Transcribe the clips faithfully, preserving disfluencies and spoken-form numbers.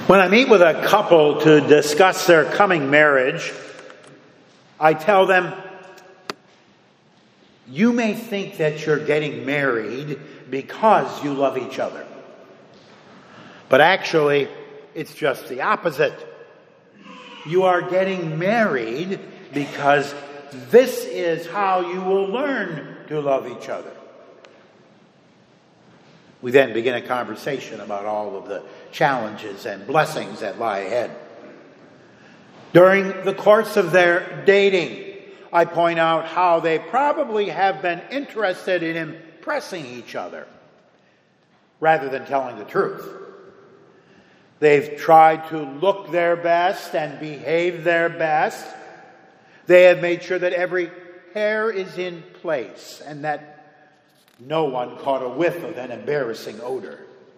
When I meet with a couple to discuss their coming marriage, I tell them, you may think that you're getting married because you love each other. But actually, it's just the opposite. You are getting married because this is how you will learn to love each other. We then begin a conversation about all of the challenges and blessings that lie ahead. During the course of their dating, I point out how they probably have been interested in impressing each other rather than telling the truth. They've tried to look their best and behave their best. They have made sure that every hair is in place and that no one caught a whiff of an embarrassing odor.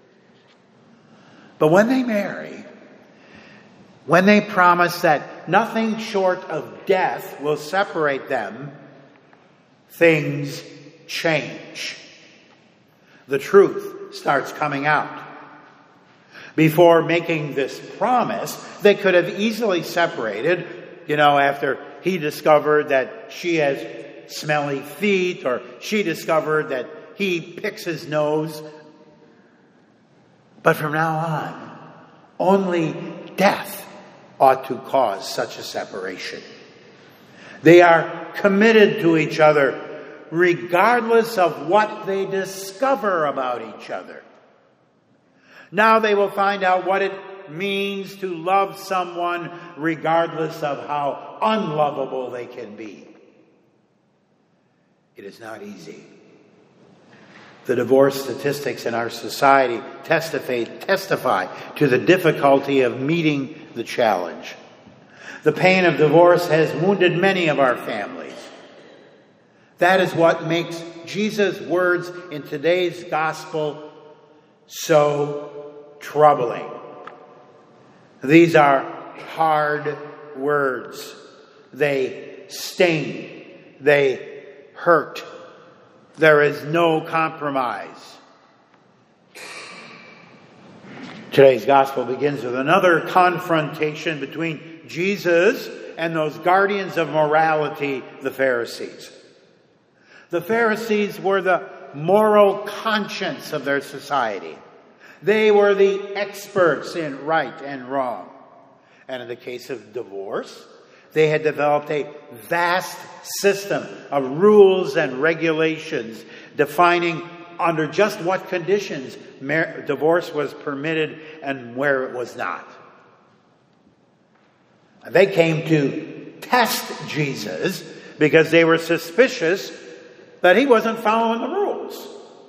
But when they marry, when they promise that nothing short of death will separate them, things change. The truth starts coming out. Before making this promise, they could have easily separated, you know, after he discovered that she has smelly feet, or she discovered that he picks his nose. But from now on, only death ought to cause such a separation. They are committed to each other regardless of what they discover about each other. Now they will find out what it means to love someone regardless of how unlovable they can be. It is not easy. The divorce statistics in our society testify, testify to the difficulty of meeting the challenge. The pain of divorce has wounded many of our families. That is what makes Jesus' words in today's gospel so troubling. These are hard words. They sting. They hurt. There is no compromise. Today's gospel begins with another confrontation between Jesus and those guardians of morality, the Pharisees. The Pharisees were the moral conscience of their society. They were the experts in right and wrong. And in the case of divorce, they had developed a vast system of rules and regulations defining under just what conditions mar- divorce was permitted and where it was not. They came to test Jesus because they were suspicious that he wasn't following the rules.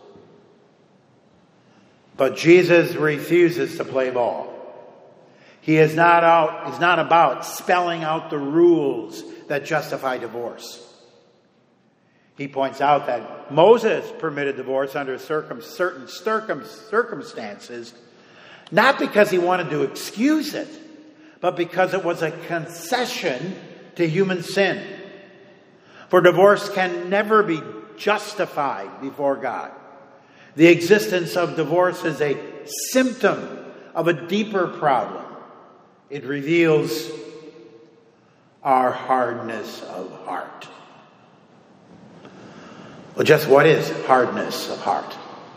But Jesus refuses to play ball. He is not out, is not about spelling out the rules that justify divorce. He points out that Moses permitted divorce under circum, certain circum, circumstances, not because he wanted to excuse it, but because it was a concession to human sin. For divorce can never be justified before God. The existence of divorce is a symptom of a deeper problem. It reveals our hardness of heart. Well, just what is hardness of heart?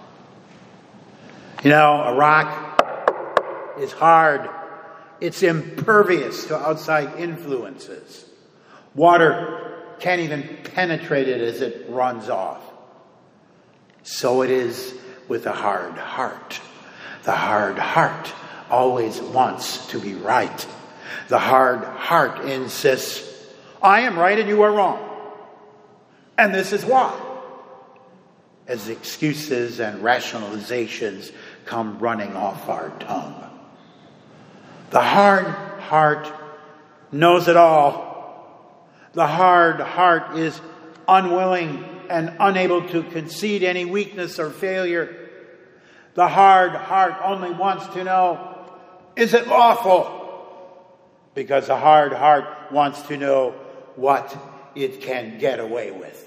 You know, a rock is hard. It's impervious to outside influences. Water can't even penetrate it as it runs off. So it is with a hard heart. The hard heart always wants to be right. The hard heart insists, I am right and you are wrong. And this is why. As excuses and rationalizations come running off our tongue. The hard heart knows it all. The hard heart is unwilling and unable to concede any weakness or failure. The hard heart only wants to know, is it lawful? Because the hard heart wants to know what it can get away with.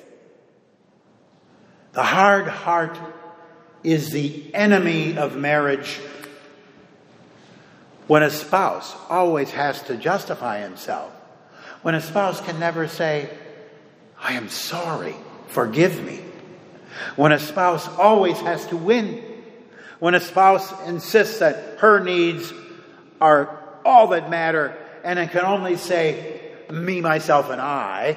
The hard heart is the enemy of marriage. When a spouse always has to justify himself, when a spouse can never say, I am sorry, forgive me. When a spouse always has to win, when a spouse insists that her needs are all that matter and it can only say, me, myself, and I,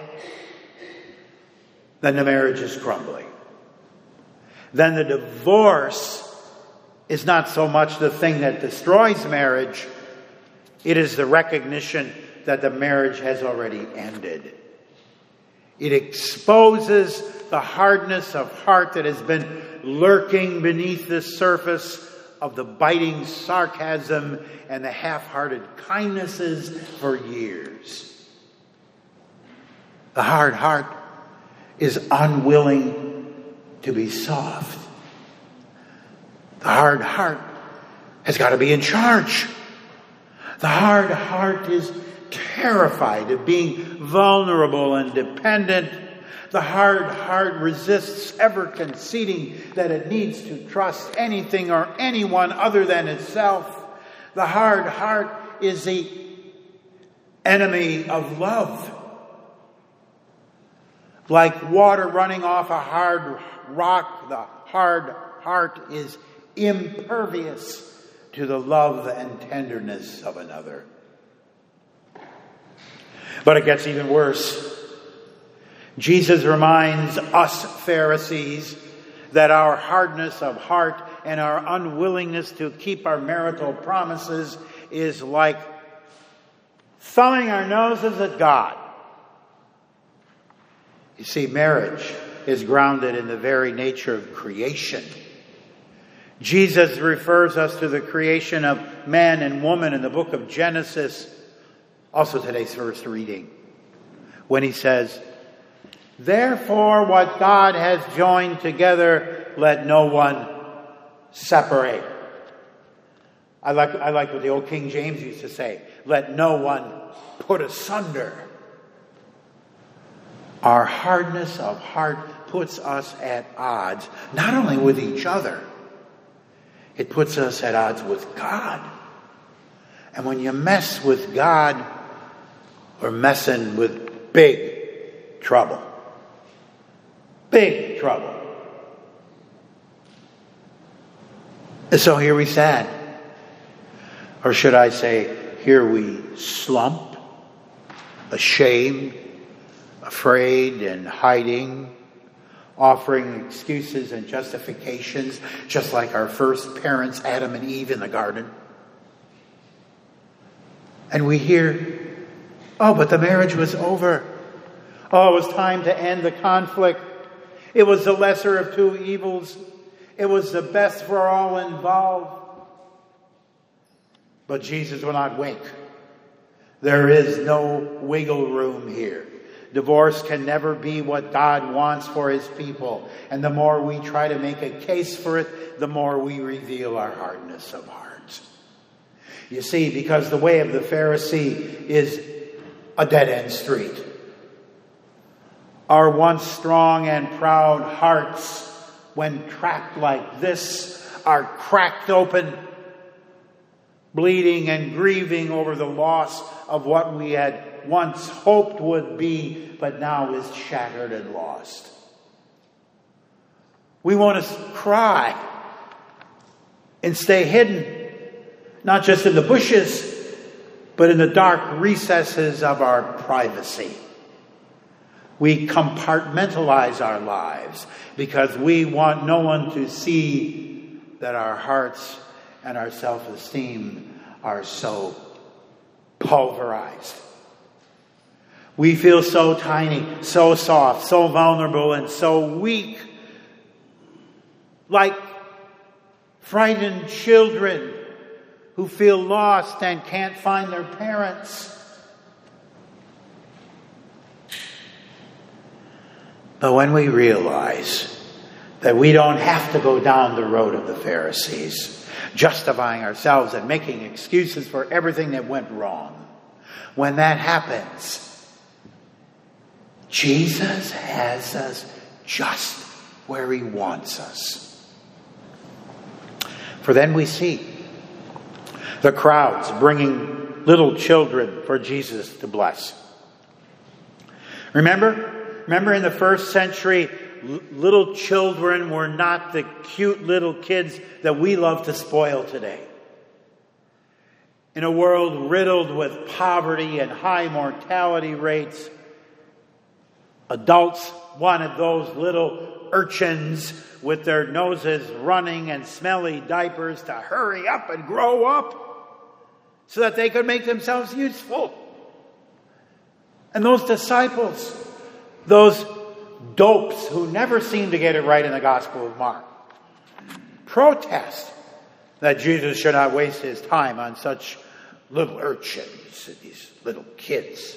then the marriage is crumbling. Then the divorce is not so much the thing that destroys marriage, it is the recognition that the marriage has already ended. It exposes the hardness of heart that has been lurking beneath the surface of the biting sarcasm and the half-hearted kindnesses for years. The hard heart is unwilling to be soft. The hard heart has got to be in charge. The hard heart is terrified of being vulnerable and dependent. The hard heart resists ever conceding that it needs to trust anything or anyone other than itself. The hard heart is the enemy of love. Like water running off a hard rock, the hard heart is impervious to the love and tenderness of another. But it gets even worse. Jesus reminds us Pharisees that our hardness of heart and our unwillingness to keep our marital promises is like thumbing our noses at God. You see, marriage is grounded in the very nature of creation. Jesus refers us to the creation of man and woman in the book of Genesis, also today's first reading, when he says, therefore what God has joined together, let no one separate. I like, I like what the old King James used to say, let no one put asunder. Our hardness of heart puts us at odds, not only with each other, it puts us at odds with God. And when you mess with God, we're messing with big trouble. Big trouble. And so here we stand. Or should I say, here we slump, ashamed, afraid and hiding, offering excuses and justifications, just like our first parents, Adam and Eve, in the garden. And we hear, oh, but the marriage was over. Oh, it was time to end the conflict. It was the lesser of two evils. It was the best for all involved. But Jesus will not wink. There is no wiggle room here. Divorce can never be what God wants for his people. And the more we try to make a case for it, the more we reveal our hardness of heart. You see, because the way of the Pharisee is a dead-end street. Our once strong and proud hearts, when trapped like this, are cracked open, bleeding and grieving over the loss of what we had once hoped would be, but now is shattered and lost. We want to cry and stay hidden, not just in the bushes, but in the dark recesses of our privacy. We compartmentalize our lives because we want no one to see that our hearts and our self-esteem are so pulverized. We feel so tiny, so soft, so vulnerable, and so weak, like frightened children who feel lost and can't find their parents. But when we realize that we don't have to go down the road of the Pharisees, justifying ourselves and making excuses for everything that went wrong, when that happens, Jesus has us just where he wants us. For then we see The crowds bringing little children for Jesus to bless. Remember? Remember in the first century, l- little children were not the cute little kids that we love to spoil today. In a world riddled with poverty and high mortality rates, adults wanted those little urchins with their noses running and smelly diapers to hurry up and grow up so that they could make themselves useful. And those disciples, those dopes who never seem to get it right in the Gospel of Mark, protest that Jesus should not waste his time on such little urchins, these little kids.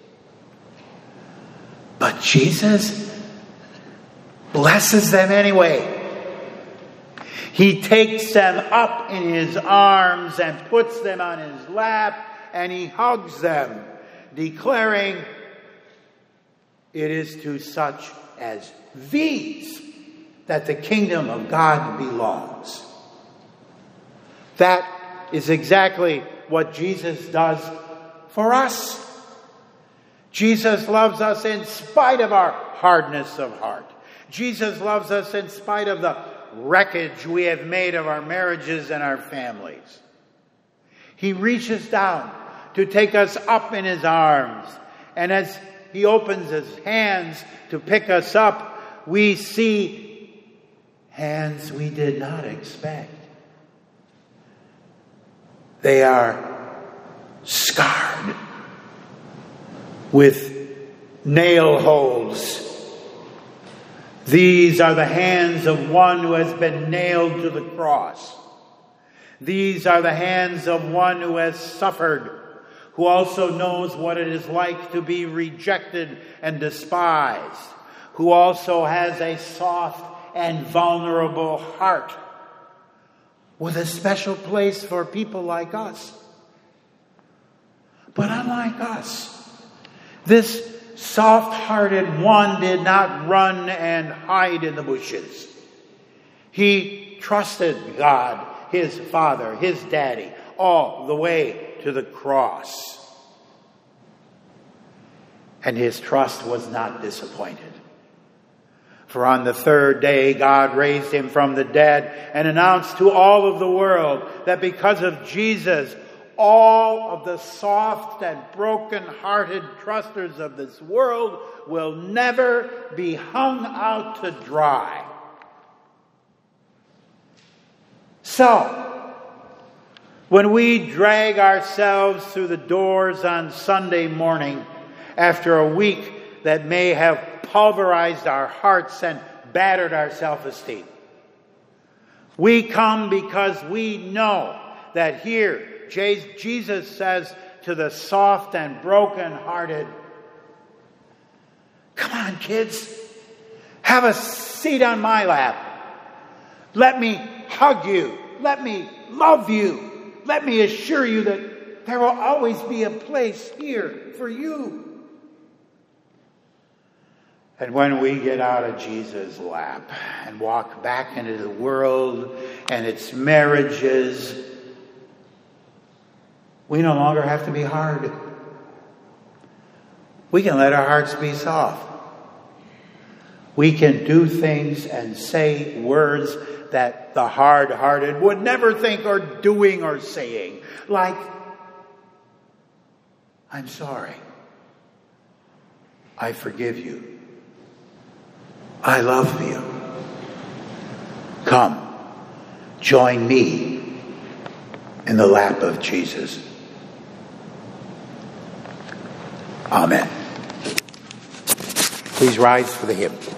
But Jesus blesses them anyway. He takes them up in his arms and puts them on his lap, and he hugs them, declaring, "It is to such as these that the kingdom of God belongs." That is exactly what Jesus does for us. Jesus loves us in spite of our hardness of heart. Jesus loves us in spite of the wreckage we have made of our marriages and our families. He reaches down to take us up in his arms. And as he opens his hands to pick us up, we see hands we did not expect. They are scarred with nail holes. These are the hands of one who has been nailed to the cross. These are the hands of one who has suffered, who also knows what it is like to be rejected and despised, who also has a soft and vulnerable heart, with a special place for people like us. But unlike us, this soft-hearted one did not run and hide in the bushes. He trusted God, his Father, his Daddy, all the way to the cross. And his trust was not disappointed. For on the third day, God raised him from the dead and announced to all of the world that because of Jesus, all of the soft and broken-hearted trusters of this world will never be hung out to dry. So, when we drag ourselves through the doors on Sunday morning after a week that may have pulverized our hearts and battered our self-esteem, we come because we know that here Jesus says to the soft and broken-hearted, "Come on, kids, have a seat on my lap. Let me hug you. Let me love you. Let me assure you that there will always be a place here for you." And when we get out of Jesus' lap and walk back into the world and its marriages, we no longer have to be hard. We can let our hearts be soft. We can do things and say words that the hard-hearted would never think of doing or saying. Like, "I'm sorry. I forgive you. I love you. Come, join me in the lap of Jesus." Amen. Please rise for the hymn.